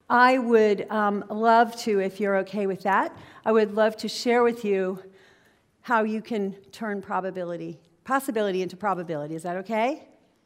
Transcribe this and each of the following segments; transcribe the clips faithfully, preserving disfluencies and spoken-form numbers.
I would um, love to, if you're okay with that, I would love to share with you how you can turn probability, possibility into probability. Is that okay?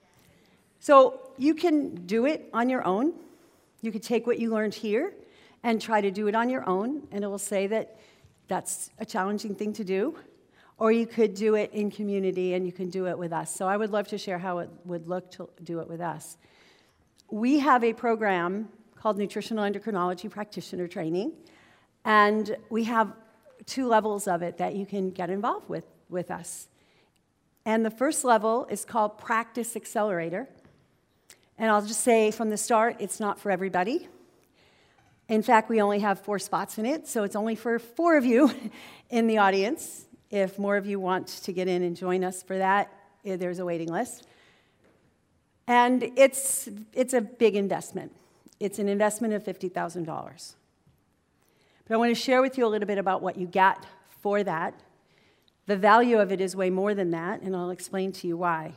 So you can do it on your own. You could take what you learned here and try to do it on your own, and it will say that that's a challenging thing to do. Or you could do it in community, and you can do it with us. So I would love to share how it would look to do it with us. We have a program called Nutritional Endocrinology Practitioner Training, and we have two levels of it that you can get involved with with us. And the first level is called Practice Accelerator. And I'll just say from the start, it's not for everybody. In fact, we only have four spots in it, so it's only for four of you in the audience. If more of you want to get in and join us for that, there's a waiting list. And it's, it's a big investment. It's an investment of fifty thousand dollars. But I want to share with you a little bit about what you get for that. The value of it is way more than that, and I'll explain to you why.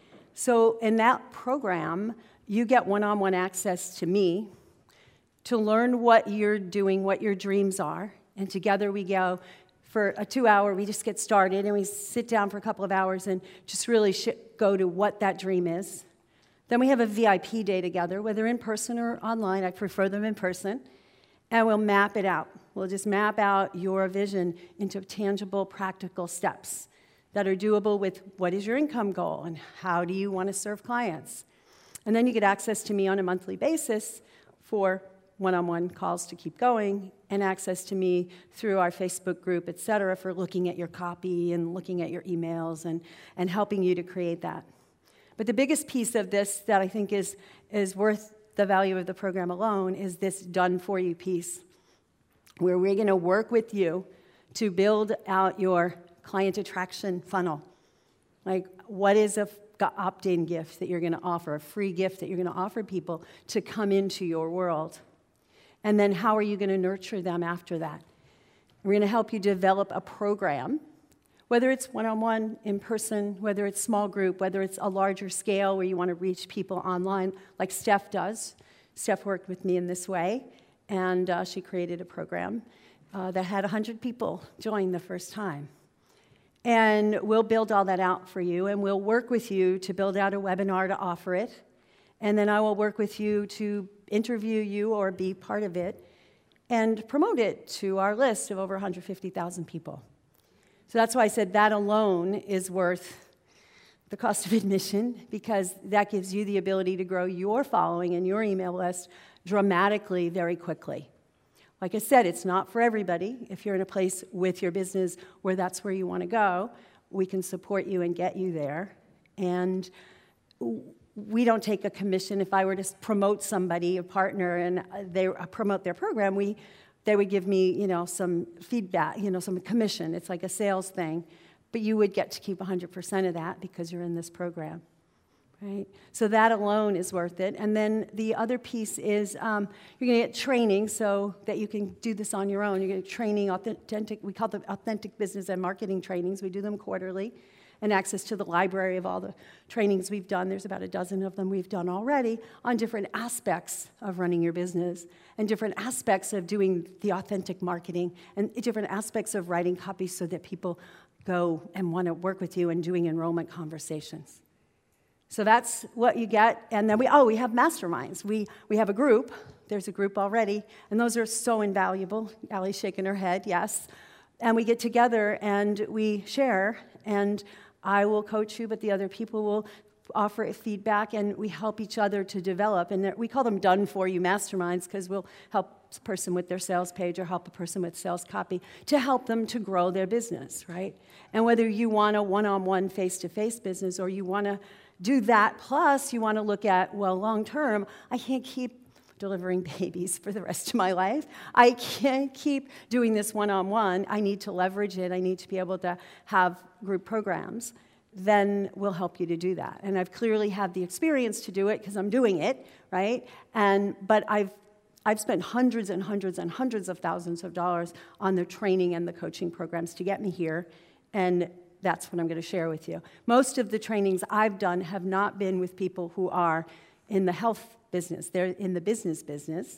So in that program, you get one-on-one access to me to learn what you're doing, what your dreams are, and together we go for a two-hour, we just get started, and we sit down for a couple of hours and just really go to what that dream is. Then we have a V I P day together, whether in person or online. I prefer them in person. And we'll map it out. We'll just map out your vision into tangible, practical steps that are doable with what is your income goal and how do you want to serve clients. And then you get access to me on a monthly basis for one-on-one calls to keep going, and access to me through our Facebook group, et cetera, for looking at your copy and looking at your emails and, and helping you to create that. But the biggest piece of this that I think is, is worth the value of the program alone is this done-for-you piece, where we're going to work with you to build out your client attraction funnel. Like, what is a opt-in gift that you're going to offer, a free gift that you're going to offer people to come into your world? And then how are you going to nurture them after that? We're going to help you develop a program, whether it's one-on-one, in person, whether it's small group, whether it's a larger scale where you want to reach people online, like Steph does. Steph worked with me in this way, and uh, she created a program uh, that had one hundred people join the first time. And we'll build all that out for you, and we'll work with you to build out a webinar to offer it. And then I will work with you to interview you or be part of it and promote it to our list of over one hundred fifty thousand people. So that's why I said that alone is worth the cost of admission, because that gives you the ability to grow your following and your email list dramatically very quickly. Like I said, it's not for everybody. If you're in a place with your business where that's where you want to go, we can support you and get you there. And we don't take a commission. If I were to promote somebody, a partner, and they promote their program, we they would give me, you know, some feedback, you know, some commission. It's like a sales thing. But you would get to keep one hundred percent of that because you're in this program, right? So that alone is worth it. And then the other piece is um, you're going to get training so that you can do this on your own. You're going to get training, authentic, we call them authentic business and marketing trainings. We do them quarterly. And access to the library of all the trainings we've done. There's about a dozen of them we've done already on different aspects of running your business and different aspects of doing the authentic marketing and different aspects of writing copies so that people go and want to work with you and doing enrollment conversations. So that's what you get. And then we, oh, we have masterminds. We, we have a group. There's a group already. And those are so invaluable. Allie's shaking her head, yes. And we get together and we share, and I will coach you, but the other people will offer feedback, and we help each other to develop. And we call them done-for-you masterminds because we'll help a person with their sales page or help a person with sales copy to help them to grow their business, right? And whether you want a one-on-one, face-to-face business or you want to do that, plus you want to look at, well, long-term, I can't keep delivering babies for the rest of my life. I can't keep doing this one-on-one. I need to leverage it. I need to be able to have group programs. Then we'll help you to do that. And I've clearly had the experience to do it because I'm doing it, right? And but I've I've spent hundreds and hundreds and hundreds of thousands of dollars on the training and the coaching programs to get me here, and that's what I'm going to share with you. Most of the trainings I've done have not been with people who are in the health business. They're in the business business.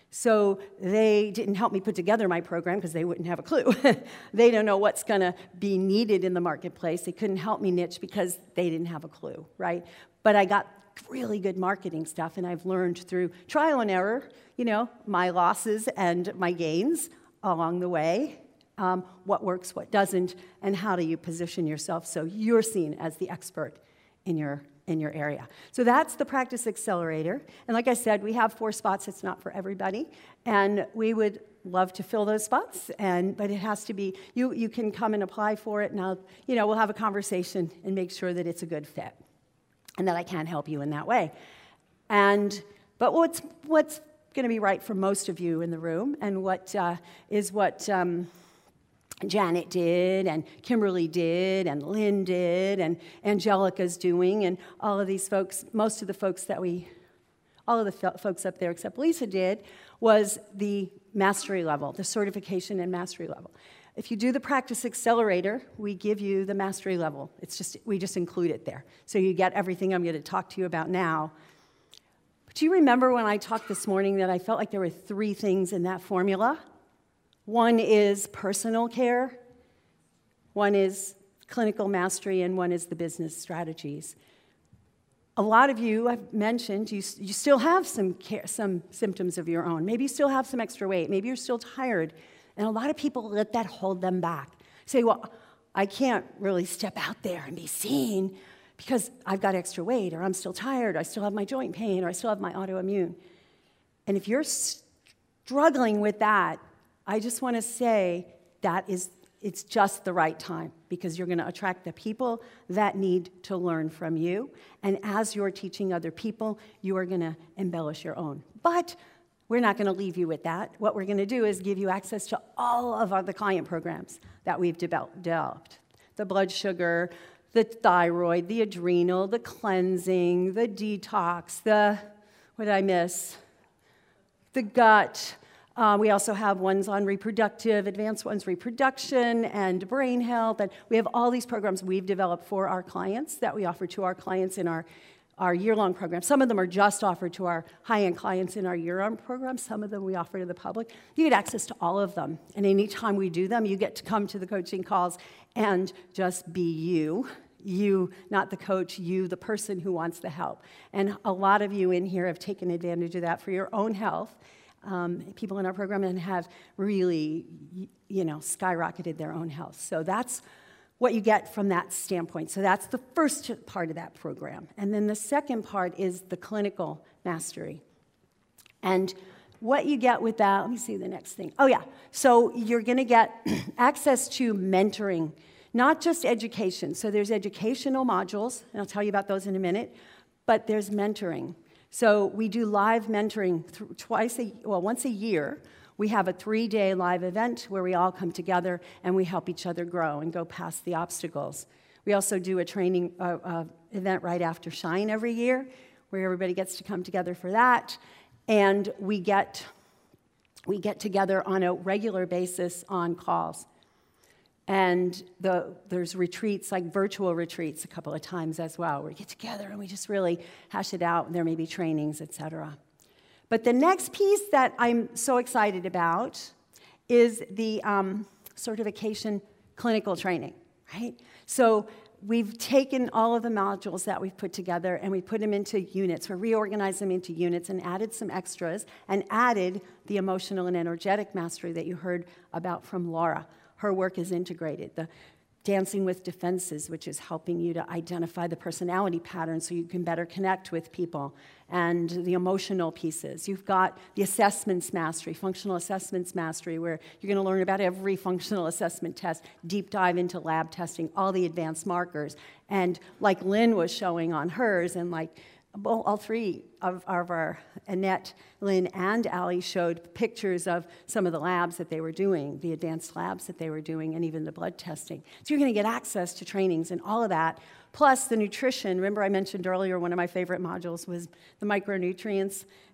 So they didn't help me put together my program because they wouldn't have a clue. They don't know what's going to be needed in the marketplace. They couldn't help me niche because they didn't have a clue, right? But I got really good marketing stuff, and I've learned through trial and error, you know, my losses and my gains along the way, um, what works, what doesn't, and how do you position yourself so you're seen as the expert in your in your area. So that's the Practice Accelerator. And like I said, we have four spots. It's not for everybody. And we would love to fill those spots, and but it has to be, you, you can come and apply for it, and I'll, you know, we'll have a conversation and make sure that it's a good fit and that I can help you in that way. And, but what's, what's going to be right for most of you in the room, and what uh, is what um, Janet did, and Kimberly did, and Lynn did, and Angelica's doing, and all of these folks, most of the folks that we, all of the fo- folks up there except Lisa did, was the mastery level, the certification and mastery level. If you do the Practice Accelerator, we give you the mastery level. It's just, we just include it there. So you get everything I'm going to talk to you about now. But do you remember when I talked this morning that I felt like there were three things in that formula? One is personal care, one is clinical mastery, and one is the business strategies. A lot of you, I've mentioned, you, you still have some, care, some symptoms of your own. Maybe you still have some extra weight. Maybe you're still tired. And a lot of people let that hold them back. Say, well, I can't really step out there and be seen because I've got extra weight, or I'm still tired, or I still have my joint pain, or I still have my autoimmune. And if you're struggling with that, I just want to say that is, it's just the right time, because you're going to attract the people that need to learn from you. And as you're teaching other people, you are going to embellish your own. But we're not going to leave you with that. What we're going to do is give you access to all of our, the client programs that we've developed. The blood sugar, the thyroid, the adrenal, the cleansing, the detox, the, what did I miss? The gut. Uh, we also have ones on reproductive, advanced ones, reproduction and brain health. And we have all these programs we've developed for our clients that we offer to our clients in our, our year-long program. Some of them are just offered to our high-end clients in our year-long program. Some of them we offer to the public. You get access to all of them. And anytime we do them, you get to come to the coaching calls and just be you. You, not the coach, you, the person who wants the help. And a lot of you in here have taken advantage of that for your own health. Um, people in our program and have really, you know, skyrocketed their own health. So that's what you get from that standpoint. So that's the first part of that program. And then the second part is the clinical mastery. And what you get with that, let me see the next thing. Oh, yeah. So you're going to get access to mentoring, not just education. So there's educational modules, and I'll tell you about those in a minute, but there's mentoring. So we do live mentoring th- twice a, well, once a year. We have a three-day live event where we all come together and we help each other grow and go past the obstacles. We also do a training uh, uh, event right after Shine every year, where everybody gets to come together for that. And we get we get together on a regular basis on calls. And the, there's retreats, like virtual retreats, a couple of times as well, where we get together and we just really hash it out, and there may be trainings, et cetera. But the next piece that I'm so excited about is the um, certification clinical training, right? So we've taken all of the modules that we've put together and we put them into units. We reorganized them into units and added some extras and added the emotional and energetic mastery that you heard about from Laura. Her work is integrated. The Dancing with Defenses, which is helping you to identify the personality patterns so you can better connect with people, and the emotional pieces. You've got the assessments mastery, functional assessments mastery, where you're going to learn about every functional assessment test, deep dive into lab testing, all the advanced markers. And like Lynn was showing on hers, and like well, all three of, of our, Annette, Lynn, and Allie showed pictures of some of the labs that they were doing, the advanced labs that they were doing, and even the blood testing. So you're going to get access to trainings and all of that, plus the nutrition. Remember I mentioned earlier one of my favorite modules was the micronutrients,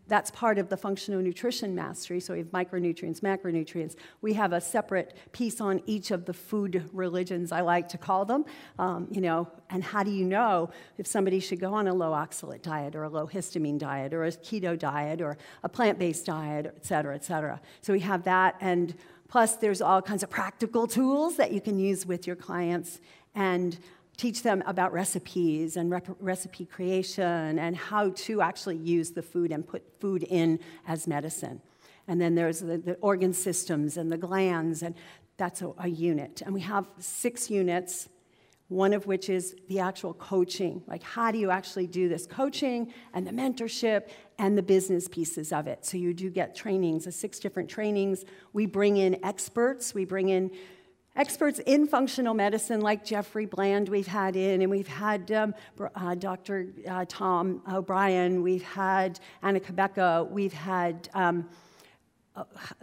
that's part of the functional nutrition mastery. So we have micronutrients, macronutrients. We have a separate piece on each of the food religions, I like to call them. Um, you know, and how do you know if somebody should go on a low oxalate diet or a low histamine diet or a keto diet or a plant-based diet, et cetera, et cetera. So we have that, and plus there's all kinds of practical tools that you can use with your clients and teach them about recipes and rep- recipe creation and how to actually use the food and put food in as medicine. And then there's the, the organ systems and the glands, and that's a, a unit. And we have six units, one of which is the actual coaching. Like, how do you actually do this coaching and the mentorship and the business pieces of it? So you do get trainings, the six different trainings. We bring in experts. We bring in experts in functional medicine, like Jeffrey Bland we've had in, and we've had um, uh, Doctor Uh, Tom O'Brien, we've had Anna Kabeka, we've had um, uh,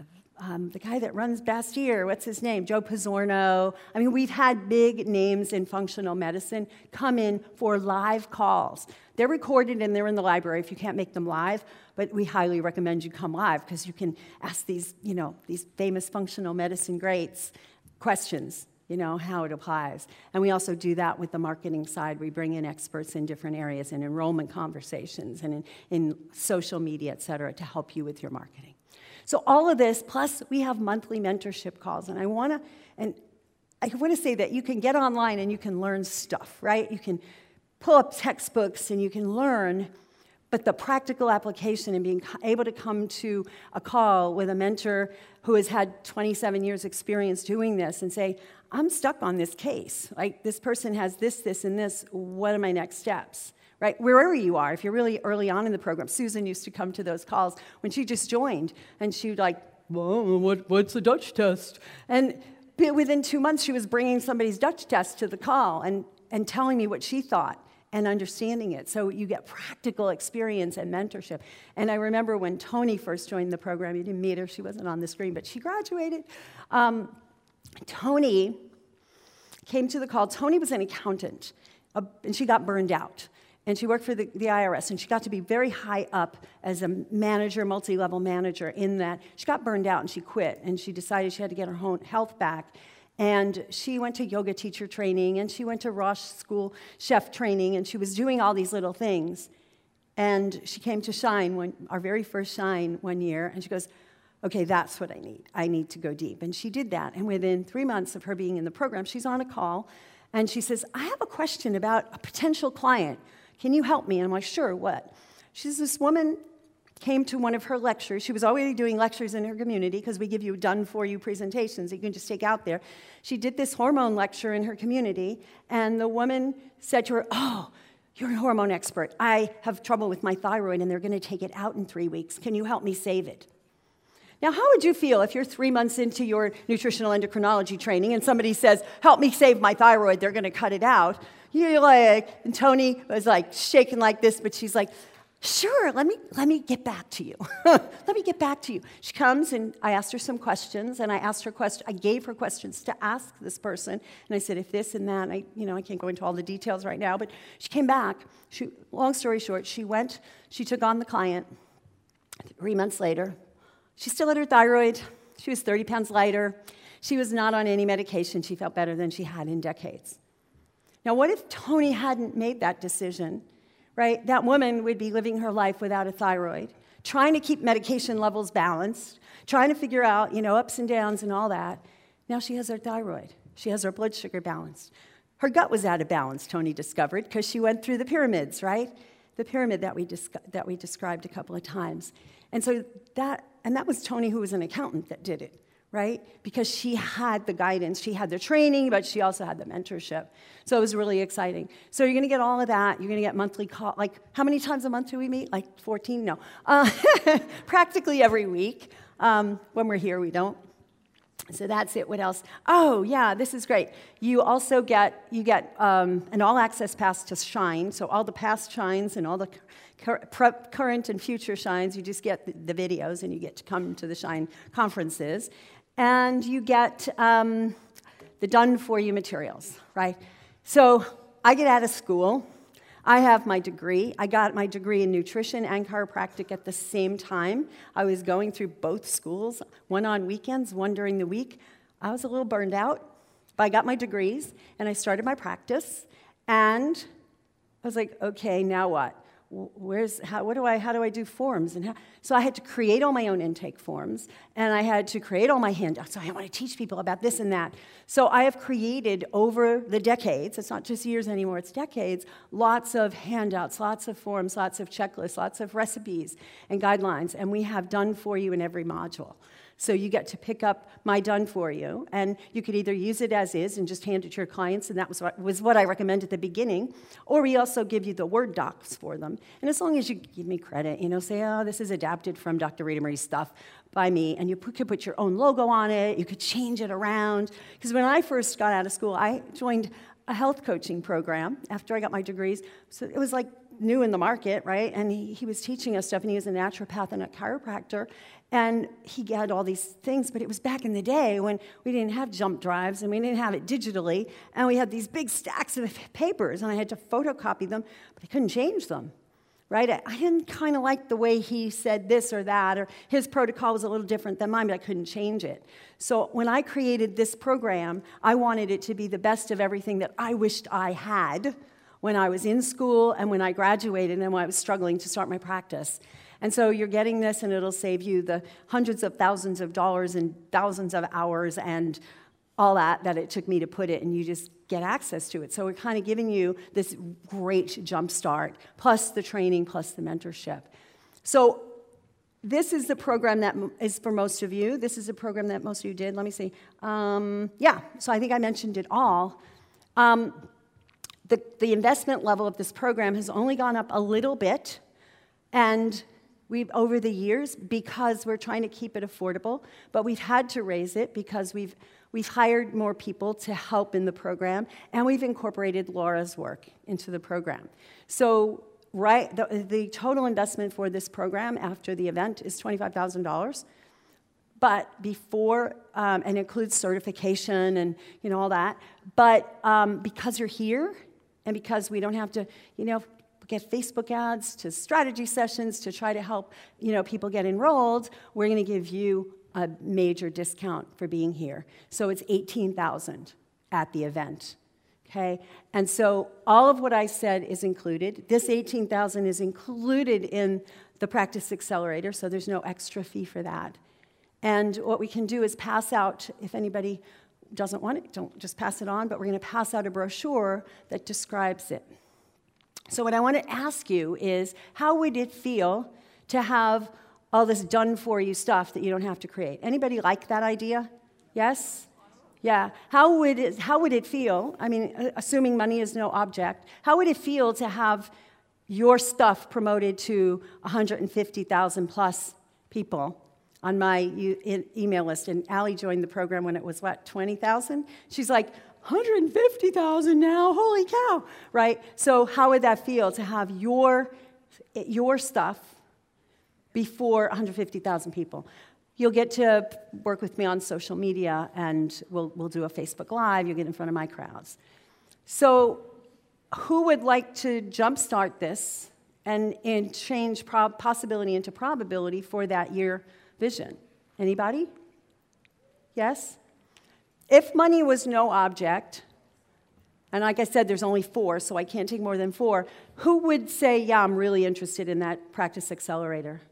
um, the guy that runs Bastyr, what's his name? Joe Pizzorno. I mean, we've had big names in functional medicine come in for live calls. They're recorded and they're in the library if you can't make them live, but we highly recommend you come live because you can ask these, you know, these famous functional medicine greats questions, you know, how it applies. And we also do that with the marketing side. We bring in experts in different areas, in enrollment conversations and in, in social media, et cetera, to help you with your marketing. So all of this, plus we have monthly mentorship calls. And I want to, and I want to say that you can get online and you can learn stuff, right? You can pull up textbooks and you can learn, but the practical application and being able to come to a call with a mentor who has had twenty-seven years experience doing this and say, I'm stuck on this case. Like, this person has this, this, and this. What are my next steps? Right? Wherever you are, if you're really early on in the program. Susan used to come to those calls when she just joined, and she would like, well, what, what's the Dutch test? And within two months, she was bringing somebody's Dutch test to the call and, and telling me what she thought and understanding it. So you get practical experience and mentorship. And I remember when Tony first joined the program, you didn't meet her, she wasn't on the screen, but she graduated. Um, Tony came to the call. Tony was an accountant, uh, and she got burned out. And she worked for the, the I R S, and she got to be very high up as a manager, multi-level manager in that. She got burned out, and she quit, and she decided she had to get her own health back. And she went to yoga teacher training, and she went to Rosh School chef training, and she was doing all these little things. And she came to Shine, one, our very first Shine one year, and she goes, okay, that's what I need. I need to go deep. And she did that. And within three months of her being in the program, she's on a call, and she says, I have a question about a potential client. Can you help me? And I'm like, sure, what? She says, this woman came to one of her lectures. She was already doing lectures in her community because we give you done-for-you presentations that you can just take out there. She did this hormone lecture in her community, and the woman said to her, oh, you're a hormone expert. I have trouble with my thyroid, and they're going to take it out in three weeks. Can you help me save it? Now, how would you feel if you're three months into your nutritional endocrinology training and somebody says, help me save my thyroid, they're going to cut it out? You're like, and Tony was like shaking like this, but she's like, sure, let me let me get back to you. Let me get back to you. She comes, and I asked her some questions, and I asked her question. I gave her questions to ask this person, and I said, if this and that, I you know I can't go into all the details right now, but she came back. She, long story short, she went, she took on the client. Three months later, she still had her thyroid. She was thirty pounds lighter. She was not on any medication. She felt better than she had in decades. Now, what if Tony hadn't made that decision? Right? That woman would be living her life without a thyroid, trying to keep medication levels balanced, trying to figure out, you know, ups and downs and all that. Now she has her thyroid. She has her blood sugar balanced. Her gut was out of balance, Tony discovered, because she went through the pyramids, right? The pyramid that we dis- that we described a couple of times. And so that, and that was Tony, who was an accountant, that did it, right? Because she had the guidance, she had the training, but she also had the mentorship. So it was really exciting. So you're going to get all of that. You're going to get monthly call. Like, how many times a month do we meet? Like fourteen? No. Uh, practically every week. Um, when we're here, we don't. So that's it. What else? Oh, yeah, this is great. You also get, you get um, an all-access pass to Shine. So all the past Shines and all the cur- current and future Shines, you just get the, the videos, and you get to come to the Shine conferences. And you get um, the done-for-you materials, right? So I get out of school. I have my degree. I got my degree in nutrition and chiropractic at the same time. I was going through both schools, one on weekends, one during the week. I was a little burned out, but I got my degrees, and I started my practice, and I was like, okay, now what? Where's, how, what do I, how do I do forms? And how, so I had to create all my own intake forms, and I had to create all my handouts. So I want to teach people about this and that. So I have created over the decades, it's not just years anymore, it's decades, lots of handouts, lots of forms, lots of checklists, lots of recipes and guidelines, and we have done for you in every module. So you get to pick up my done for you, and you could either use it as is and just hand it to your clients, and that was what, was what I recommend at the beginning, or we also give you the Word docs for them. And as long as you give me credit, you know, say, oh, this is adapted from Doctor Rita Marie's stuff by me, and you put, could put your own logo on it, you could change it around. Because when I first got out of school, I joined a health coaching program after I got my degrees. So it was like new in the market, right? And he, he was teaching us stuff, and he was a naturopath and a chiropractor. And he had all these things, but it was back in the day when we didn't have jump drives and we didn't have it digitally, and we had these big stacks of papers, and I had to photocopy them, but I couldn't change them, right? I, I didn't kind of like the way he said this or that, or his protocol was a little different than mine, but I couldn't change it. So when I created this program, I wanted it to be the best of everything that I wished I had when I was in school and when I graduated and when I was struggling to start my practice. And so you're getting this, and it'll save you the hundreds of thousands of dollars and thousands of hours and all that that it took me to put it, and you just get access to it. So we're kind of giving you this great jump start, plus the training, plus the mentorship. So this is the program that is for most of you. This is a program that most of you did. Let me see. Um, yeah, so I think I mentioned it all. Um, the, the investment level of this program has only gone up a little bit, and we've, over the years, because we're trying to keep it affordable, but we've had to raise it because we've, we've hired more people to help in the program, and we've incorporated Laura's work into the program. So right, the, the total investment for this program after the event is twenty-five thousand dollars. But before, um, and includes certification and you know all that, but um, because you're here, and because we don't have to, you know, get Facebook ads to strategy sessions to try to help you know people get enrolled, we're going to give you a major discount for being here. So it's eighteen thousand dollars at the event, okay? And so all of what I said is included. This eighteen thousand dollars is included in the Practice Accelerator, so there's no extra fee for that. And what we can do is pass out, if anybody doesn't want it, don't just pass it on, but we're going to pass out a brochure that describes it. So what I want to ask you is, how would it feel to have all this done-for-you stuff that you don't have to create? Anybody like that idea? Yes? Yeah. How would it, how would it feel, I mean, assuming money is no object, how would it feel to have your stuff promoted to one hundred fifty thousand plus people on my e- email list? And Allie joined the program when it was, what, twenty thousand? She's like, one hundred fifty thousand now, holy cow, right? So how would that feel to have your, your stuff before one hundred fifty thousand people? You'll get to work with me on social media, and we'll, we'll do a Facebook Live. You'll get in front of my crowds. So who would like to jumpstart this and, and change prob- possibility into probability for that year vision? Anybody? Yes? If money was no object, and like I said, there's only four, so I can't take more than four, who would say, yeah, I'm really interested in that Practice Accelerator?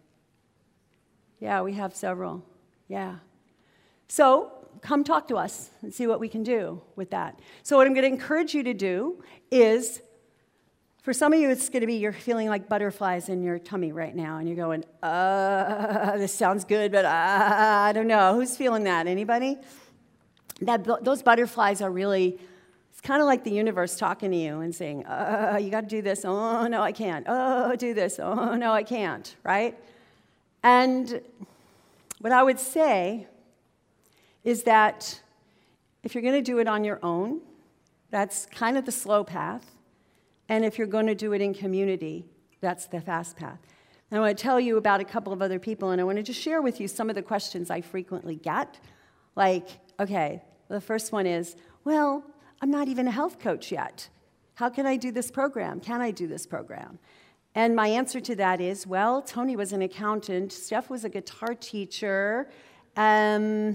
Yeah, we have several. Yeah. So come talk to us and see what we can do with that. So what I'm going to encourage you to do is, for some of you, it's going to be you're feeling like butterflies in your tummy right now, and you're going, uh, this sounds good, but uh, I don't know. Who's feeling that? Anybody? That, those butterflies are really, it's kind of like the universe talking to you and saying, uh, you got to do this. Oh, no, I can't. Oh, do this. Oh, no, I can't, right? And what I would say is that if you're going to do it on your own, that's kind of the slow path. And if you're going to do it in community, that's the fast path. And I want to tell you about a couple of other people, and I want to just share with you some of the questions I frequently get. Like, okay, the first one is, well, I'm not even a health coach yet. How can I do this program? Can I do this program? And my answer to that is, well, Tony was an accountant. Steph was a guitar teacher. Um,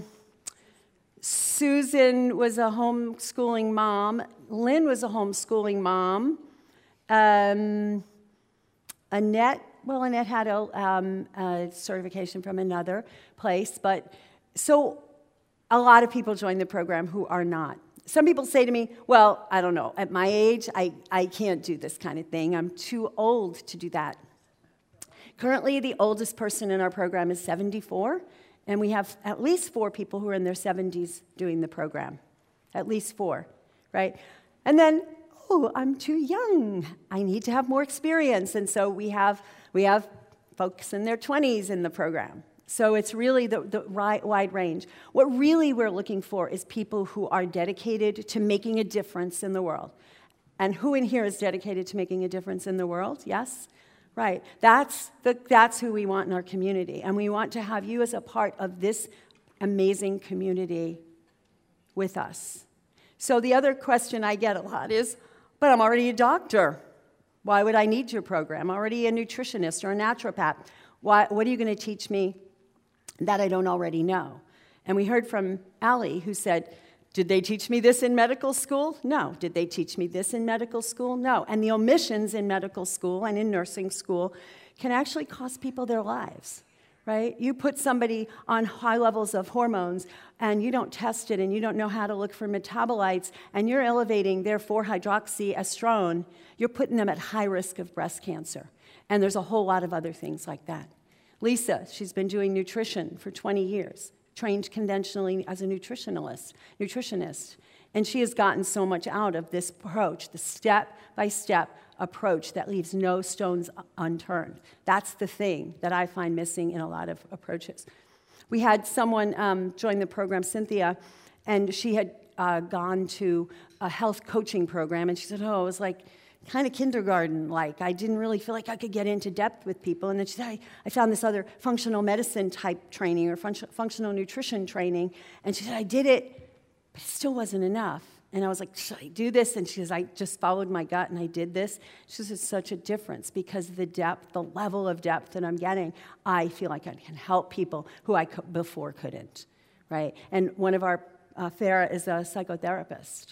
Susan was a homeschooling mom. Lynn was a homeschooling mom. Um, Annette, well, Annette had a, um, a certification from another place. But so a lot of people join the program who are not. Some people say to me, well, I don't know, at my age, I, I can't do this kind of thing. I'm too old to do that. Currently, the oldest person in our program is seventy-four, and we have at least four people who are in their seventies doing the program. At least four, right? And then, oh, I'm too young. I need to have more experience. And so we have, we have folks in their twenties in the program. So it's really the, the right, wide range. What really we're looking for is people who are dedicated to making a difference in the world. And who in here is dedicated to making a difference in the world? Yes? Right. That's, the, that's who we want in our community. And we want to have you as a part of this amazing community with us. So the other question I get a lot is, but I'm already a doctor. Why would I need your program? I'm already a nutritionist or a naturopath. Why, what are you going to teach me that I don't already know? And we heard from Allie, who said, did they teach me this in medical school? No. Did they teach me this in medical school? No. And the omissions in medical school and in nursing school can actually cost people their lives, right? You put somebody on high levels of hormones, and you don't test it, and you don't know how to look for metabolites, and you're elevating their four hydroxyestrone, you're putting them at high risk of breast cancer. And there's a whole lot of other things like that. Lisa, she's been doing nutrition for twenty years, trained conventionally as a nutritionalist, nutritionist. And she has gotten so much out of this approach, the step-by-step approach that leaves no stones unturned. That's the thing that I find missing in a lot of approaches. We had someone um, join the program, Cynthia, and she had uh, gone to a health coaching program, and she said, oh, it was like kind of kindergarten-like. I didn't really feel like I could get into depth with people. And then she said, I, I found this other functional medicine type training or function, functional nutrition training. And she said, I did it, but it still wasn't enough. And I was like, should I do this? And she says, I just followed my gut and I did this. She says, it's such a difference because the depth, the level of depth that I'm getting, I feel like I can help people who I co- before couldn't, right? And one of our, uh, Farah is a psychotherapist.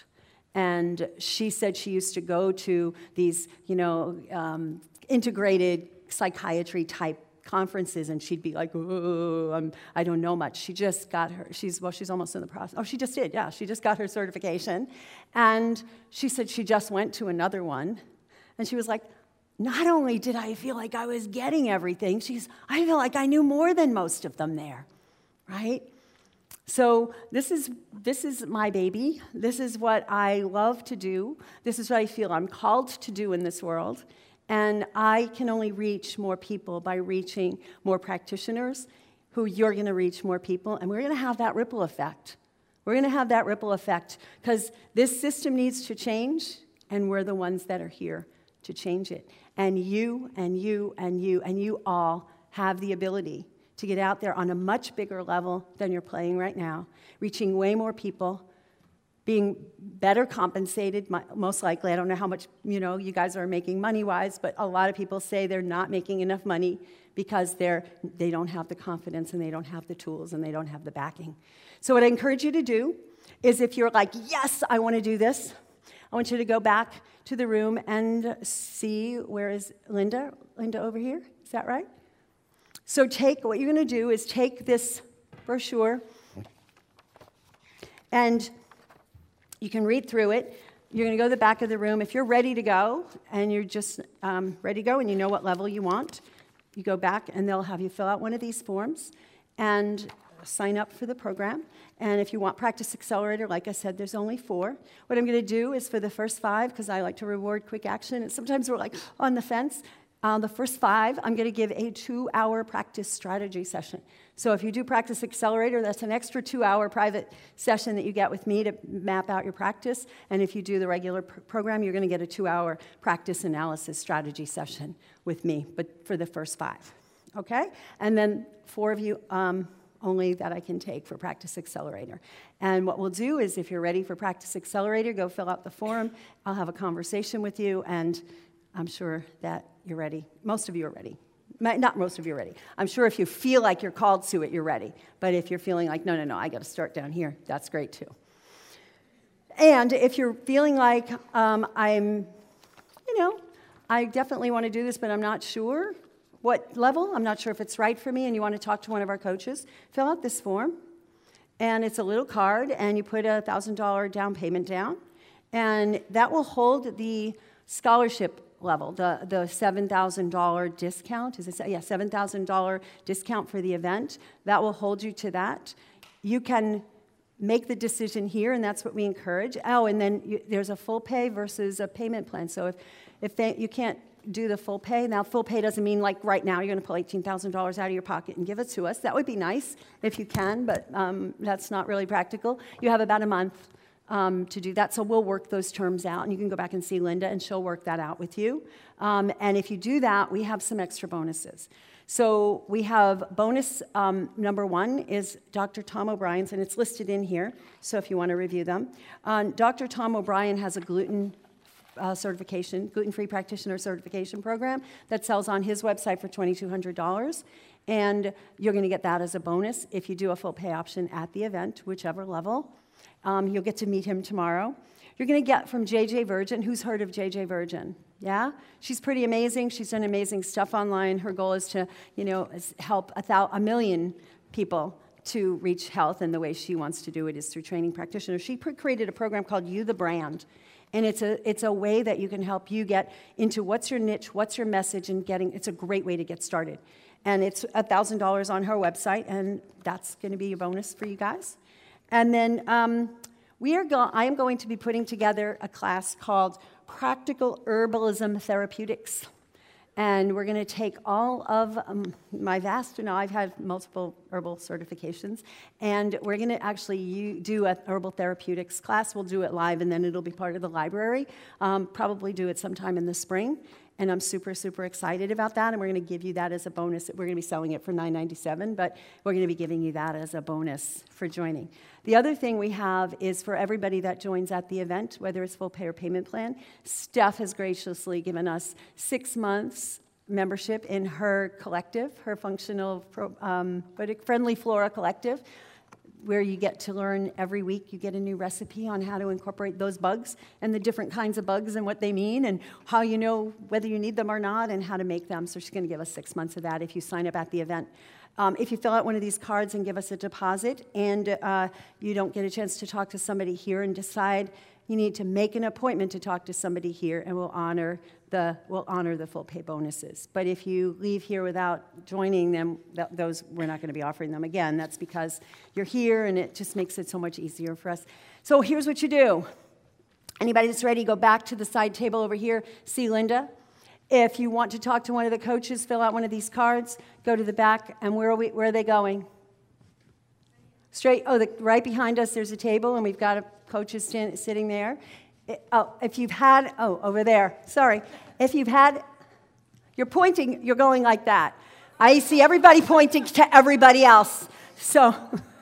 And she said she used to go to these, you know, um, integrated psychiatry type conferences, and she'd be like, oh, I'm, I don't know much. She just got her, she's, well, she's almost in the process. Oh, she just did, yeah. She just got her certification. And she said she just went to another one. And she was like, not only did I feel like I was getting everything, she's, I feel like I knew more than most of them there, right? So this is, this is my baby. This is what I love to do. This is what I feel I'm called to do in this world. And I can only reach more people by reaching more practitioners who you're going to reach more people. And we're going to have that ripple effect. We're going to have that ripple effect because this system needs to change, and we're the ones that are here to change it. And you and you and you and you all have the ability to get out there on a much bigger level than you're playing right now, reaching way more people, being better compensated, most likely. I don't know how much, you know, you guys are making money-wise, but a lot of people say they're not making enough money because they're, they don't have the confidence and they don't have the tools and they don't have the backing. So what I encourage you to do is if you're like, yes, I want to do this, I want you to go back to the room and see, where is Linda? Linda over here? Is that right? So take, what you're going to do is take this brochure, and you can read through it. You're going to go to the back of the room. If you're ready to go, and you're just um, ready to go, and you know what level you want, you go back, and they'll have you fill out one of these forms and sign up for the program. And if you want Practice Accelerator, like I said, there's only four. What I'm going to do is for the first five, because I like to reward quick action, and sometimes we're like on the fence, Uh, the first five, I'm going to give a two-hour practice strategy session. So if you do Practice Accelerator, that's an extra two-hour private session that you get with me to map out your practice. And if you do the regular pr- program, you're going to get a two-hour practice analysis strategy session with me, but for the first five, okay? And then four of you, um, only that I can take for Practice Accelerator. And what we'll do is, if you're ready for Practice Accelerator, go fill out the form. I'll have a conversation with you, and I'm sure that you're ready. Most of you are ready. Not most of you are ready. I'm sure if you feel like you're called to it, you're ready. But if you're feeling like, no, no, no, I got to start down here, that's great too. And if you're feeling like um, I'm, you know, I definitely want to do this, but I'm not sure what level, I'm not sure if it's right for me, and you want to talk to one of our coaches, fill out this form. And it's a little card, and you put a one thousand dollars down payment down. And that will hold the scholarship level, the, the seven thousand dollars discount. Is it? Yeah, seven thousand dollars discount for the event. That will hold you to that. You can make the decision here, and that's what we encourage. Oh, and then you, there's a full pay versus a payment plan. So if, if they, you can't do the full pay, now full pay doesn't mean like right now you're going to pull eighteen thousand dollars out of your pocket and give it to us. That would be nice if you can, but um, that's not really practical. You have about a month um, to do that, so we'll work those terms out, and you can go back and see Linda, and she'll work that out with you. Um, and if you do that, we have some extra bonuses. So we have bonus um, number one is Doctor Tom O'Brien's, and it's listed in here, so if you want to review them. Uh, Doctor Tom O'Brien has a gluten uh, certification, gluten-free practitioner certification program that sells on his website for twenty-two hundred dollars, and you're going to get that as a bonus if you do a full pay option at the event, whichever level. Um, you'll get to meet him tomorrow. You're going to get from J J Virgin. Who's heard of J J Virgin? Yeah? She's pretty amazing. She's done amazing stuff online. Her goal is to, you know, help a, thou- a million people to reach health, and the way she wants to do it is through training practitioners. She pre- created a program called You the Brand, and it's a it's a way that you can help you get into what's your niche, what's your message, and getting, it's a great way to get started. And it's one thousand dollars on her website, and that's going to be a bonus for you guys. And then um, we are go- I am going to be putting together a class called Practical Herbalism Therapeutics. And we're going to take all of um, my vast, you know, I've had multiple herbal certifications, and we're going to actually u- do a herbal therapeutics class. We'll do it live, and then it'll be part of the library. Um, probably do it sometime in the spring. And I'm super, super excited about that, and we're going to give you that as a bonus. We're going to be selling it for nine ninety-seven, but we're going to be giving you that as a bonus for joining. The other thing we have is for everybody that joins at the event, whether it's full pay or payment plan, Steph has graciously given us six months membership in her collective, her functional, um, but Friendly Flora collective, where you get to learn every week. You get a new recipe on how to incorporate those bugs and the different kinds of bugs and what they mean and how you know whether you need them or not and how to make them. So she's going to give us six months of that if you sign up at the event. Um, if you fill out one of these cards and give us a deposit, and uh, you don't get a chance to talk to somebody here and decide, you need to make an appointment to talk to somebody here, and we'll honor the we'll honor the full pay bonuses. But if you leave here without joining them, th- those we're not going to be offering them again. That's because you're here, and it just makes it so much easier for us. So here's what you do. Anybody that's ready, go back to the side table over here. See Linda. If you want to talk to one of the coaches, fill out one of these cards. Go to the back, and where are we? Where are they going? Straight. Oh, the, right behind us. There's a table, and we've got a coaches stand, sitting there. It, oh, if you've had, oh, over there, sorry. If you've had, you're pointing, you're going like that. I see everybody pointing to everybody else. So,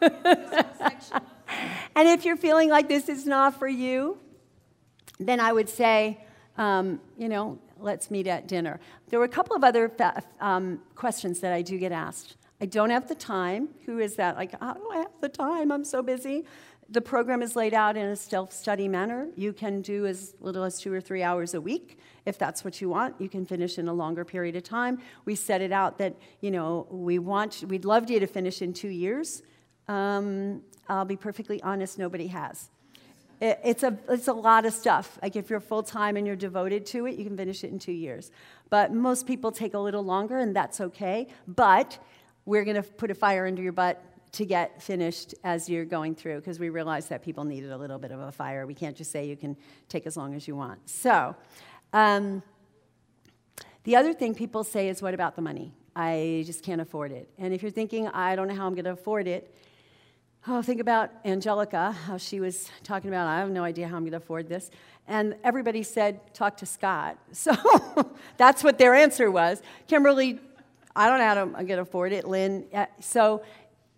and if you're feeling like this is not for you, then I would say, um, you know, let's meet at dinner. There were a couple of other fa- um, questions that I do get asked. I don't have the time. Who is that? Like, how do I have the time? I'm so busy. The program is laid out in a self-study manner. You can do as little as two or three hours a week. If that's what you want, you can finish in a longer period of time. We set it out that, you know, we want, we'd love you to finish in two years. Um, I'll be perfectly honest, nobody has. It, it's a it's a lot of stuff. Like if you're full-time and you're devoted to it, you can finish it in two years. But most people take a little longer, and that's okay. But we're going to put a fire under your butt to get finished as you're going through, because we realize that people needed a little bit of a fire. We can't just say you can take as long as you want. So um, the other thing people say is, what about the money? I just can't afford it. And if you're thinking, I don't know how I'm going to afford it, oh, think about Angelica, how she was talking about, I have no idea how I'm going to afford this. And everybody said, talk to Scott. So that's what their answer was. Kimberly, I don't know how to, I'm going to afford it. Lynn, so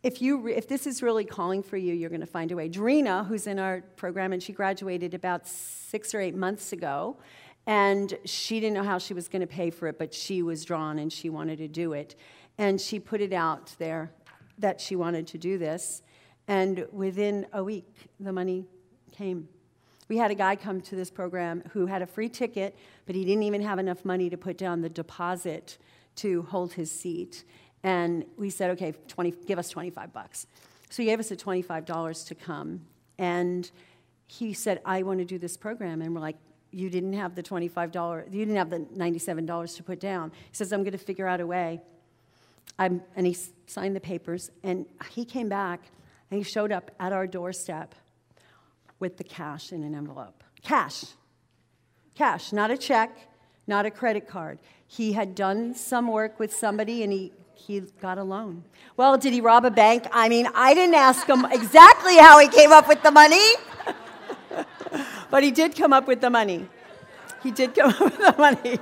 if you re- if this is really calling for you, you're going to find a way. Drina, who's in our program, and she graduated about six or eight months ago, and she didn't know how she was going to pay for it, but she was drawn and she wanted to do it. And she put it out there that she wanted to do this, and within a week, the money came. We had a guy come to this program who had a free ticket, but he didn't even have enough money to put down the deposit to hold his seat. And we said, okay, twenty, give us twenty-five bucks. So he gave us the twenty-five dollars to come. And he said, I want to do this program. And we're like, you didn't have the twenty-five dollars, you didn't have the ninety-seven dollars to put down. He says, I'm going to figure out a way. I'm, and he signed the papers. And he came back, and he showed up at our doorstep with the cash in an envelope. Cash. Cash, not a check, not a credit card. He had done some work with somebody, and he, he got a loan. Well, did he rob a bank? I mean, I didn't ask him exactly how he came up with the money, but he did come up with the money. He did come up with the money.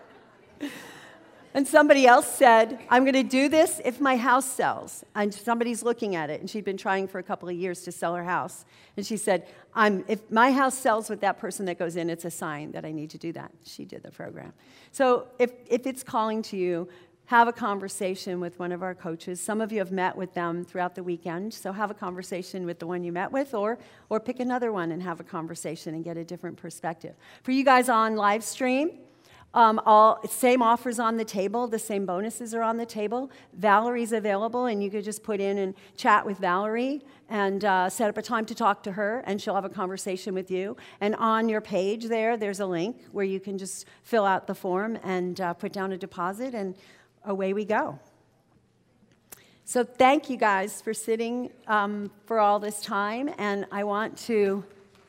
And somebody else said, I'm going to do this if my house sells. And somebody's looking at it, and she'd been trying for a couple of years to sell her house. And she said, I'm, if my house sells with that person that goes in, it's a sign that I need to do that. She did the program. So if, if it's calling to you, have a conversation with one of our coaches. Some of you have met with them throughout the weekend, so have a conversation with the one you met with, or, or pick another one and have a conversation and get a different perspective. For you guys on live stream, Um, all same offers on the table, the same bonuses are on the table. Valerie's available, and you could just put in and chat with Valerie and uh, set up a time to talk to her, and she'll have a conversation with you. And on your page there, there's a link where you can just fill out the form and uh, put down a deposit, and away we go. So thank you guys for sitting um, for all this time, and I want to...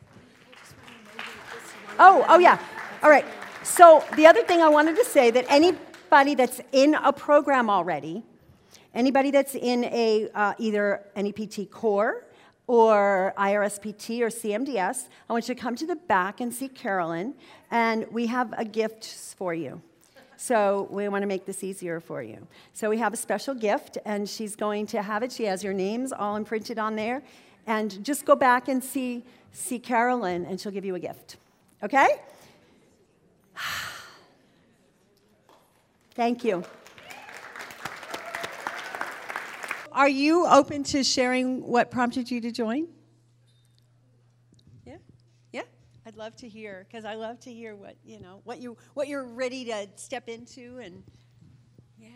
Oh, oh yeah, all right. So the other thing I wanted to say, that anybody that's in a program already, anybody that's in a uh, either N E P T Core or I R S P T or C M D S, I want you to come to the back and see Carolyn, and we have a gift for you. So we want to make this easier for you. So we have a special gift, and she's going to have it. She has your names all imprinted on there. And just go back and see, see Carolyn, and she'll give you a gift. Okay? Thank you. Are you open to sharing what prompted you to join? Yeah, yeah. I'd love to hear, because I love to hear what you know, what you what you're ready to step into, and yeah.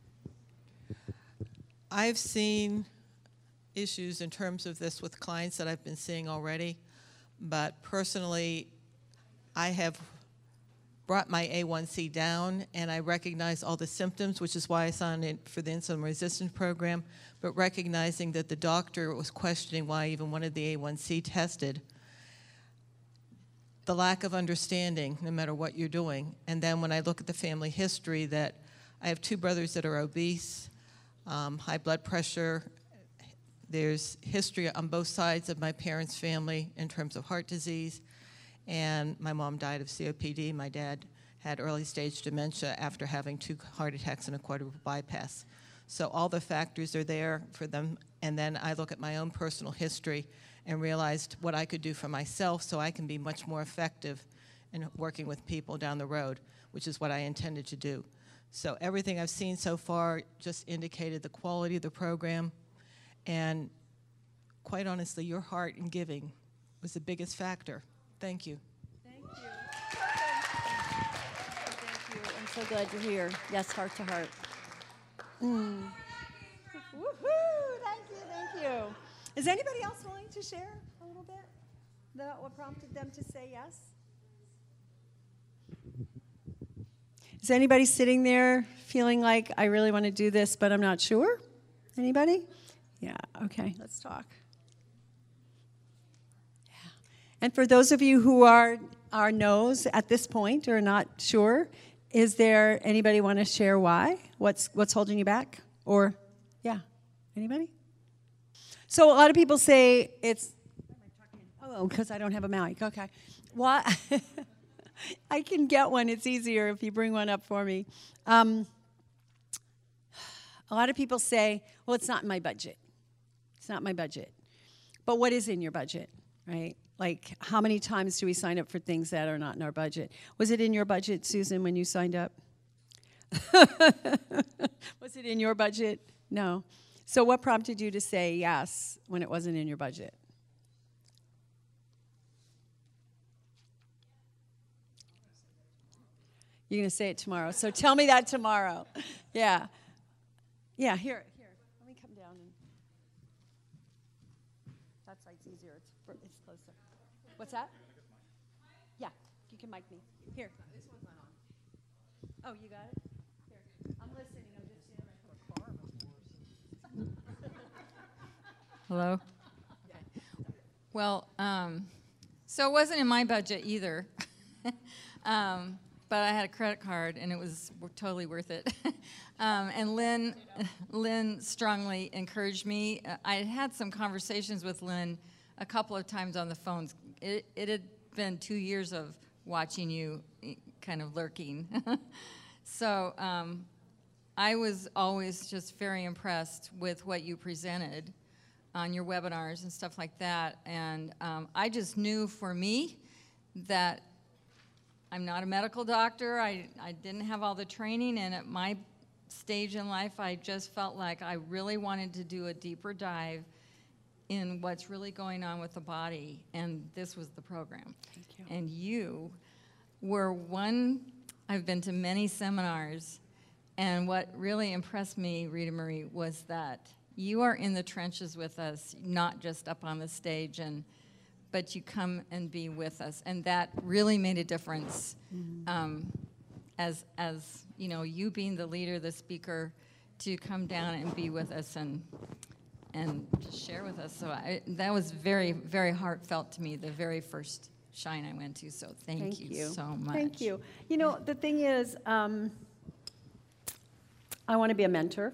I've seen issues in terms of this with clients that I've been seeing already, but personally, I have brought my A one C down, and I recognize all the symptoms, which is why I signed in for the insulin resistance program, but recognizing that the doctor was questioning why I even wanted the A one C tested. The lack of understanding, no matter what you're doing. And then when I look at the family history, that I have two brothers that are obese, um, high blood pressure. There's history on both sides of my parents' family in terms of heart disease. And my mom died of C O P D. My dad had early stage dementia after having two heart attacks and a quadruple bypass. So all the factors are there for them. And then I look at my own personal history and realized what I could do for myself so I can be much more effective in working with people down the road, which is what I intended to do. So everything I've seen so far just indicated the quality of the program. And quite honestly, your heart in giving was the biggest factor. Thank you. Thank you. Thank you. I'm so glad you're here. Yes, heart to heart. Mm. Woohoo! Thank you, thank you. Is anybody else willing to share a little bit about what prompted them to say yes? Is anybody sitting there feeling like, I really want to do this, but I'm not sure? Anybody? Yeah, okay, let's talk. And for those of you who are, are no's at this point or not sure, is there anybody want to share why? What's, what's holding you back? Or, yeah, anybody? So a lot of people say it's, oh, because I don't have a mic, okay. Why? I can get one, it's easier if you bring one up for me. Um, a lot of people say, well, it's not in my budget. It's not my budget. But what is in your budget, right? Like, how many times do we sign up for things that are not in our budget? Was it in your budget, Susan, when you signed up? Was it in your budget? No. So what prompted you to say yes when it wasn't in your budget? You're going to say it tomorrow. So tell me that tomorrow. Yeah. Yeah, here, here. Let me come down. And that side's easier. It's, it's closer. What's that? Yeah, you can mic me. Here. This one's not on. Oh, you got it? Here. I'm listening. I'm just in Hello? Okay. Well, um, so it wasn't in my budget either. um, but I had a credit card, and it was totally worth it. um, and Lynn, Lynn strongly encouraged me. I had had some conversations with Lynn a couple of times on the phones. It, it had been two years of watching you kind of lurking. so um, I was always just very impressed with what you presented on your webinars and stuff like that. And um, I just knew for me that I'm not a medical doctor. I, I didn't have all the training, and at my stage in life, I just felt like I really wanted to do a deeper dive in what's really going on with the body, and this was the program. Thank you. And you were one, I've been to many seminars, and what really impressed me, Rita Marie, was that you are in the trenches with us, not just up on the stage, and but you come and be with us, and that really made a difference. Mm-hmm. um, as as you know, you being the leader, the speaker, to come down and be with us and and just share with us. So I, that was very, very heartfelt to me, the very first Shine I went to. So thank, Thank you, you so much. Thank you. You know, the thing is, um, I want to be a mentor.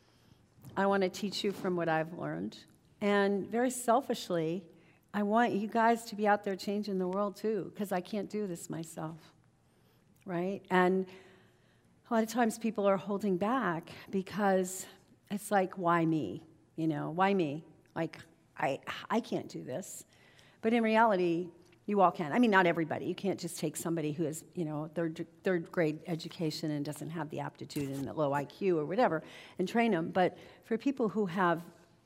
I want to teach you from what I've learned. And very selfishly, I want you guys to be out there changing the world too, because I can't do this myself, right? And a lot of times people are holding back because it's like, why me? You know, why me? Like, I I can't do this. But in reality, you all can. I mean, not everybody. You can't just take somebody who has, you know, third, third grade education and doesn't have the aptitude and the low I Q or whatever and train them. But for people who have,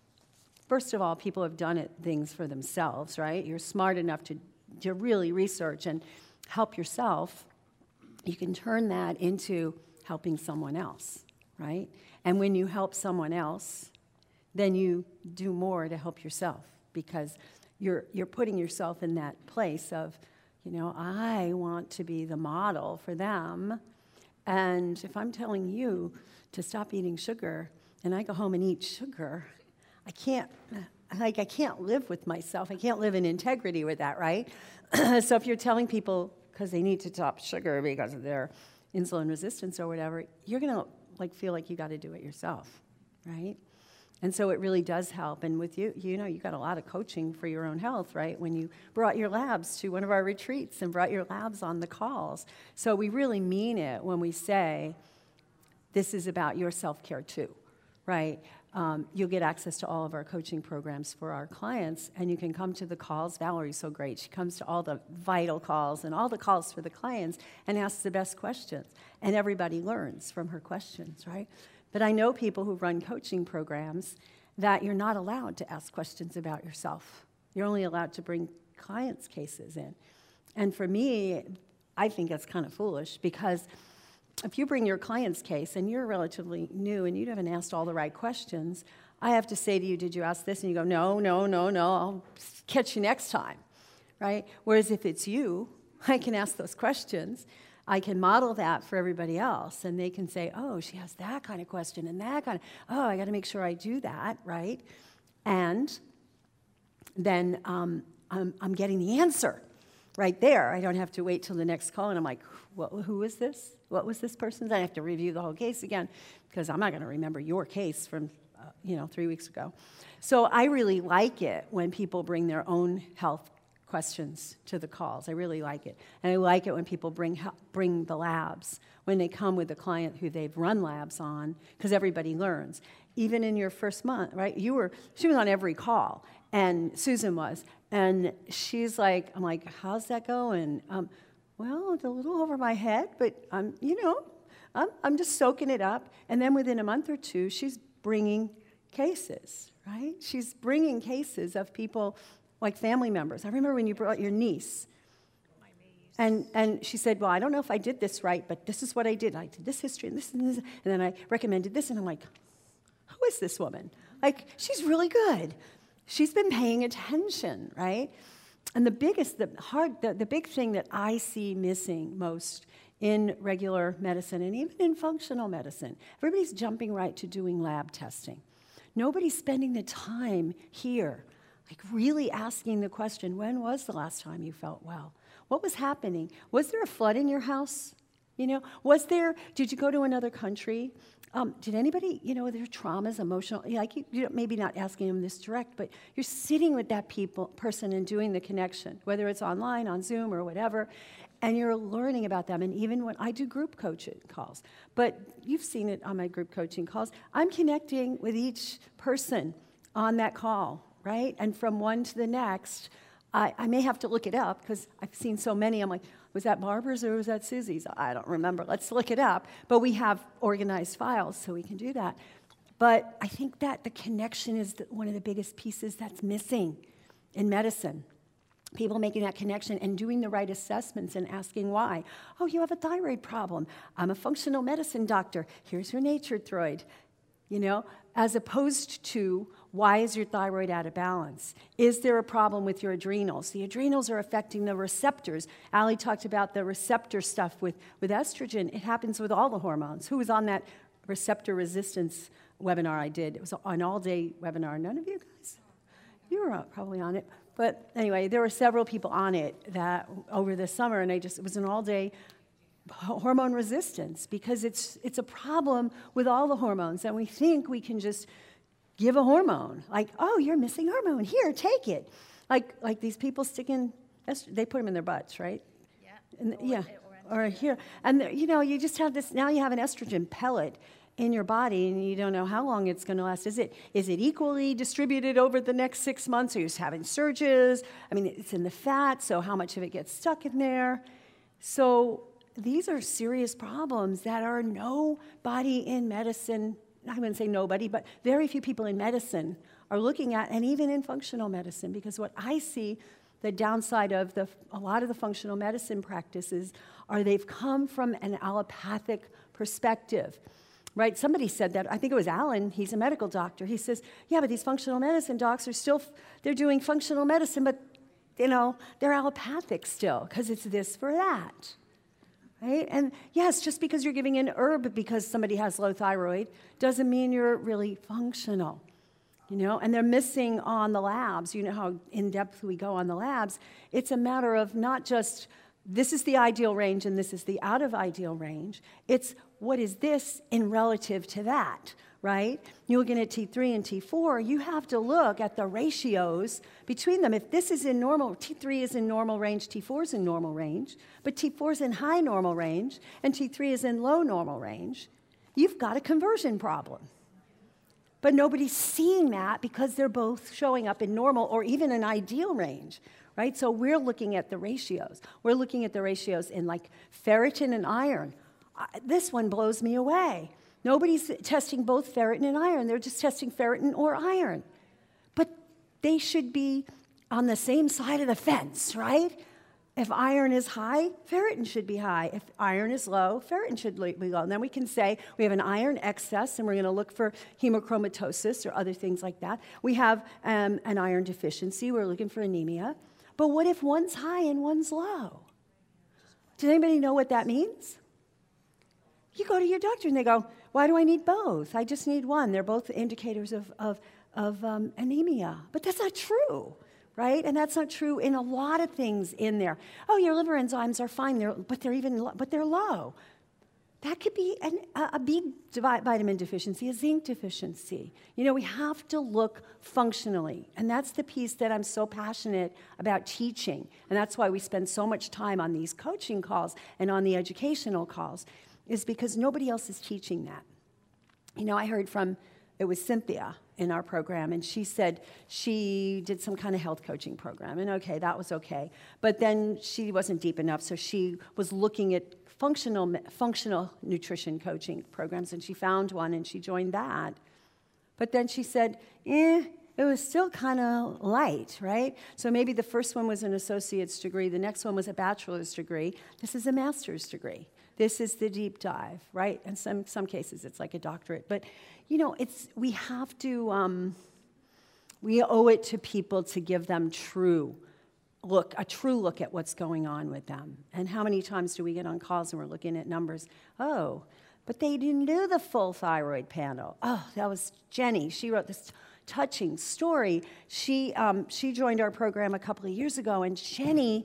first of all, people have done it, things for themselves, right? You're smart enough to, to really research and help yourself. You can turn that into helping someone else, right? And when you help someone else, then you do more to help yourself because you're you're putting yourself in that place of, you know, I want to be the model for them. And if I'm telling you to stop eating sugar and I go home and eat sugar, I can't, like, I can't live with myself. I can't live in integrity with that, right? So if you're telling people because they need to stop sugar because of their insulin resistance or whatever, you're going to, like, feel like you got to do it yourself, right? And so it really does help. And with you, you know, you got a lot of coaching for your own health, right? When you brought your labs to one of our retreats and brought your labs on the calls. So we really mean it when we say this is about your self-care too, right? Um, you'll get access to all of our coaching programs for our clients, and you can come to the calls. Valerie's so great. She comes to all the vital calls and all the calls for the clients and asks the best questions. And everybody learns from her questions, right? But I know people who run coaching programs that you're not allowed to ask questions about yourself. You're only allowed to bring clients' cases in. And for me, I think that's kind of foolish because if you bring your client's case and you're relatively new and you haven't asked all the right questions, I have to say to you, did you ask this? And you go, no, no, no, no, I'll catch you next time, right? Whereas if it's you, I can ask those questions. I can model that for everybody else, and they can say, oh, she has that kind of question and that kind of, oh, I got to make sure I do that, right? And then um, I'm, I'm getting the answer right there. I don't have to wait till the next call, and I'm like, what, who is this? What was this person's? I have to review the whole case again because I'm not going to remember your case from, uh, you know, three weeks ago. So I really like it when people bring their own health questions to the calls. I really like it. And I like it when people bring bring the labs, when they come with a client who they've run labs on, because everybody learns. even in your first month, right? You were, she was on every call, and Susan was. And she's like, I'm like, how's that going? Um, well, it's a little over my head, but I'm, you know, I'm, I'm just soaking it up. And then within a month or two, she's bringing cases, right? She's bringing cases of people, like family members. I remember when you brought your niece. And, and she said, well, I don't know if I did this right, but this is what I did. I did this history and this and this. And then I recommended this, and I'm like, who is this woman? Like, she's really good. She's been paying attention, right? And the biggest, the hard, the, the big thing that I see missing most in regular medicine and even in functional medicine, everybody's jumping right to doing lab testing. Nobody's spending the time here, like really asking the question, when was the last time you felt well? What was happening? Was there a flood in your house? You know, was there, did you go to another country? Um, did anybody, you know, their traumas, emotional, like you, you know, maybe not asking them this direct, but you're sitting with that people, person and doing the connection, whether it's online, on Zoom, or whatever, and you're learning about them. And even when I do group coaching calls, but you've seen it on my group coaching calls, I'm connecting with each person on that call, right? And from one to the next, I, I may have to look it up because I've seen so many. I'm like, was that Barbara's or was that Susie's? I don't remember. Let's look it up. But we have organized files, so we can do that. But I think that the connection is the, one of the biggest pieces that's missing in medicine. People making that connection and doing the right assessments and asking why. Oh, you have a thyroid problem. I'm a functional medicine doctor. Here's your NatureThyroid. You know, as opposed to, why is your thyroid out of balance? Is there a problem with your adrenals? The adrenals are affecting the receptors. Ali talked about the receptor stuff with, with estrogen. It happens with all the hormones. Who was on that receptor resistance webinar I did? It was an all-day webinar. None of you guys? You were probably on it. But anyway, there were several people on it that over the summer, and I just, it was an all-day hormone resistance, because it's it's a problem with all the hormones, and we think we can just give a hormone, like, oh, you're missing hormone, here, take it. Like like these people sticking, they put them in their butts, right? Yeah. And, or, yeah, or, or here. And, you know, you just have this, now you have an estrogen pellet in your body, and you don't know how long it's going to last. Is it is it equally distributed over the next six months? Are you just having surges? I mean, it's in the fat, so how much of it gets stuck in there? So these are serious problems that are nobody in medicine, I wouldn't say nobody, but very few people in medicine are looking at, and even in functional medicine, because what I see, the downside of the, a lot of the functional medicine practices are they've come from an allopathic perspective, right? Somebody said that, I think it was Alan, he's a medical doctor. He says, yeah, but these functional medicine docs are still, they're doing functional medicine, but, you know, they're allopathic still, because it's this for that. Right? And yes, just because you're giving an herb because somebody has low thyroid doesn't mean you're really functional, you know? And they're missing on the labs. You know how in-depth we go on the labs. It's a matter of not just, this is the ideal range and this is the out of ideal range. It's, what is this in relative to that, right? You're looking at T three and T four, you have to look at the ratios between them. If this is in normal, T three is in normal range, T four is in normal range, but T four is in high normal range, and T three is in low normal range, you've got a conversion problem. But nobody's seeing that because they're both showing up in normal or even an ideal range, right? So we're looking at the ratios. We're looking at the ratios in like ferritin and iron. Uh, this one blows me away. Nobody's testing both ferritin and iron. They're just testing ferritin or iron. But they should be on the same side of the fence, right? If iron is high, ferritin should be high. If iron is low, ferritin should be low. And then we can say we have an iron excess, and we're going to look for hemochromatosis or other things like that. We have um, an iron deficiency. We're looking for anemia. But what if one's high and one's low? Does anybody know what that means? You go to your doctor, and they go, why do I need both? I just need one. They're both indicators of, of, of um, anemia. But that's not true, right? And that's not true in a lot of things in there. Oh, your liver enzymes are fine, they're, but they're even lo- but they're low. That could be an, a, a B vitamin deficiency, a zinc deficiency. You know, we have to look functionally. And that's the piece that I'm so passionate about teaching. And that's why we spend so much time on these coaching calls and on the educational calls, is because nobody else is teaching that. You know, I heard from It was Cynthia in our program, and she said she did some kind of health coaching program, and okay, that was okay. But then she wasn't deep enough, so she was looking at functional, functional nutrition coaching programs, and she found one, and she joined that. But then she said, eh, it was still kind of light, right? So maybe the first one was an associate's degree, the next one was a bachelor's degree. This is a master's degree. This is the deep dive, right? In some some cases, it's like a doctorate. But, you know, it's we have to, um, we owe it to people to give them true look, a true look at what's going on with them. And how many times do we get on calls and we're looking at numbers? Oh, but they didn't do the full thyroid panel. Oh, that was Jenny. She wrote this touching story. She um, she joined our program a couple of years ago, and Jenny,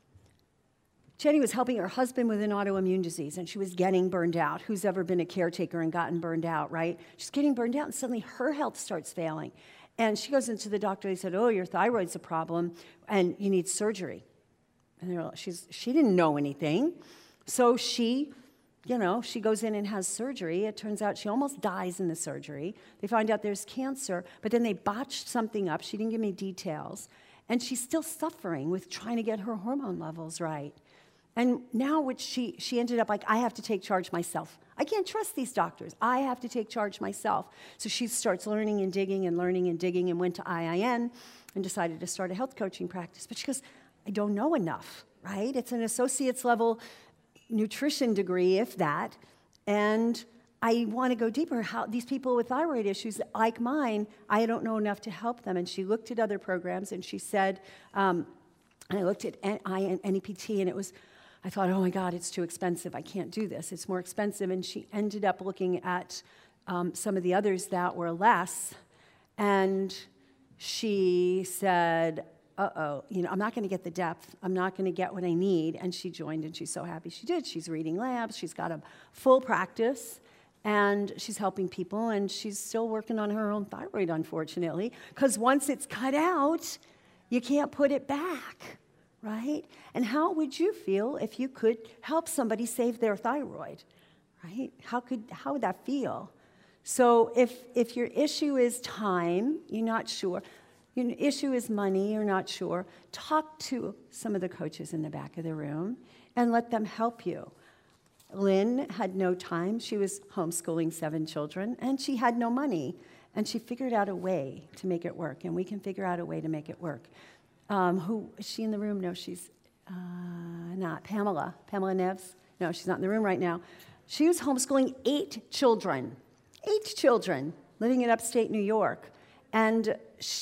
Jenny was helping her husband with an autoimmune disease, and she was getting burned out. Who's ever been a caretaker and gotten burned out, right? She's getting burned out, and suddenly her health starts failing. And she goes into the doctor. They said, oh, your thyroid's a problem, and you need surgery. And they're, she's, she didn't know anything. So she, you know, she goes in and has surgery. It turns out she almost dies in the surgery. They find out there's cancer, but then they botched something up. She didn't give me details. And she's still suffering with trying to get her hormone levels right. And now what she, she ended up like, I have to take charge myself. I can't trust these doctors. I have to take charge myself. So she starts learning and digging and learning and digging and went to I I N and decided to start a health coaching practice. But she goes, I don't know enough, right? It's an associate's level nutrition degree, if that, and I want to go deeper. How these people with thyroid issues like mine, I don't know enough to help them. And she looked at other programs, and she said, um, and I looked at N E P T, and it was, I thought, oh my God, it's too expensive. I can't do this. It's more expensive. And she ended up looking at um, some of the others that were less, and she said, uh-oh, you know, I'm not going to get the depth. I'm not going to get what I need. And she joined, and she's so happy she did. She's reading labs. She's got a full practice, and she's helping people, and she's still working on her own thyroid, unfortunately, because once it's cut out, you can't put it back, right? And how would you feel if you could help somebody save their thyroid, right? How could how would that feel? So if if your issue is time, you're not sure, your issue is money, you're not sure, talk to some of the coaches in the back of the room and let them help you. Lynn had no time. She was homeschooling seven children, and she had no money. And she figured out a way to make it work, and we can figure out a way to make it work. Um, who, is she in the room? No, she's uh, not. Pamela. Pamela Neves? No, she's not in the room right now. She was homeschooling eight children. Eight children living in upstate New York. And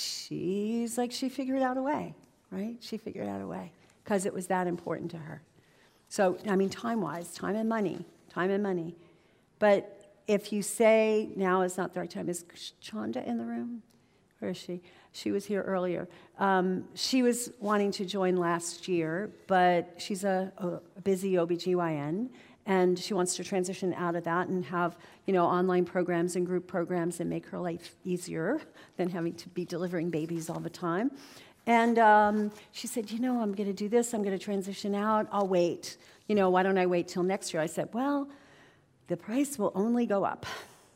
she's like, she figured out a way, right? She figured out a way because it was that important to her. So, I mean, time-wise, time and money, time and money. But if you say now is not the right time, is Chanda in the room? Where is she? She was here earlier. Um, she was wanting to join last year, but she's a, a busy O B G Y N, and she wants to transition out of that and have, you know, online programs and group programs and make her life easier than having to be delivering babies all the time. And um, she said, you know, I'm going to do this. I'm going to transition out. I'll wait. You know, why don't I wait till next year? I said, well, the price will only go up.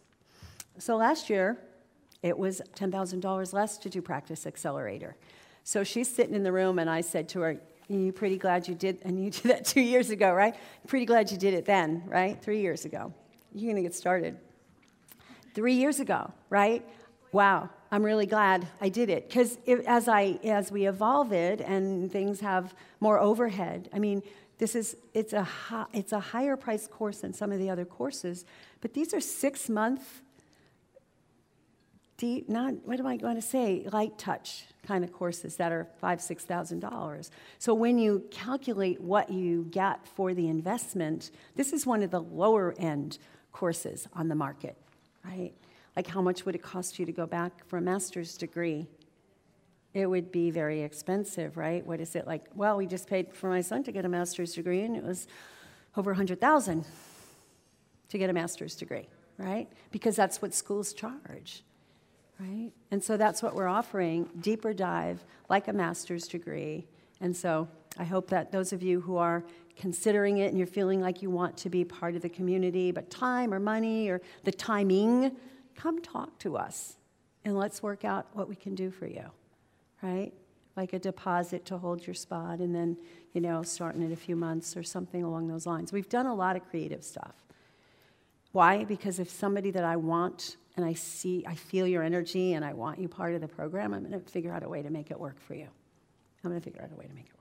So last year, it was ten thousand dollars less to do Practice Accelerator. So she's sitting in the room, and I said to her, you're pretty glad you did, and you did that two years ago, right? Pretty glad you did it then, right? Three years ago. You're going to get started. Three years ago, right? Wow, I'm really glad I did it. Because as I as we evolve it and things have more overhead, I mean, this is it's a hi, it's a higher priced course than some of the other courses, but these are six month deep, not what am I going to say, light touch kind of courses that are five, six thousand dollars. So when you calculate what you get for the investment, this is one of the lower end courses on the market, right? Like how much would it cost you to go back for a master's degree? It would be very expensive, right? What is it like? Well, we just paid for my son to get a master's degree, and it was over one hundred thousand dollars to get a master's degree, right? Because that's what schools charge, right? And so that's what we're offering, deeper dive, like a master's degree. And so I hope that those of you who are considering it and you're feeling like you want to be part of the community, but time or money or the timing come talk to us and let's work out what we can do for you, right? Like a deposit to hold your spot and then, you know, starting in a few months or something along those lines. We've done a lot of creative stuff. Why? Because if somebody that I want and I see, I feel your energy and I want you part of the program, I'm going to figure out a way to make it work for you. I'm going to figure out a way to make it work.